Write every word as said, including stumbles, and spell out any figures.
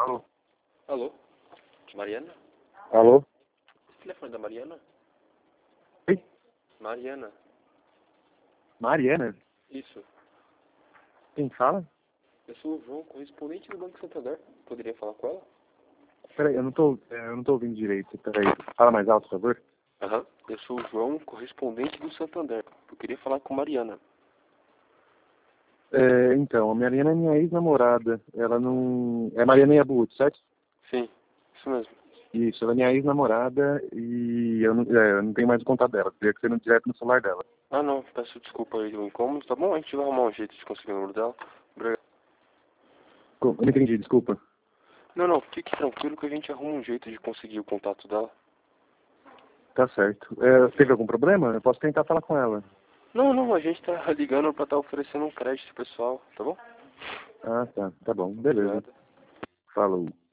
Alô? Alô? Mariana? Alô? Esse telefone é da Mariana? Oi? Mariana. Mariana? Isso. Quem fala? Eu sou o João, correspondente do Banco Santander. Poderia falar com ela? Peraí, eu não tô, é, eu não tô ouvindo direito. Peraí, fala mais alto, por favor. Aham. Eu sou o João, correspondente do Santander. Eu queria falar com Mariana. É, então, a Mariana é minha ex-namorada. Ela não... É Mariana Iabuto, certo? Sim, isso mesmo. Isso, ela é minha ex-namorada e eu não, é, eu não tenho mais o contato dela. Teria que ser no, direto no celular dela. Ah, não. Peço desculpa aí do incômodo. Tá bom? A gente vai arrumar um jeito de conseguir o número dela. Obrigado. Co- Eu não entendi, desculpa. Não, não. Fique tranquilo que a gente arruma um jeito de conseguir o contato dela. Tá certo. É, teve algum problema? Eu posso tentar falar com ela. Não, não. A gente tá ligando pra estar oferecendo um crédito pessoal. Tá bom? Ah, tá. Tá bom. Beleza. Obrigado. Falou.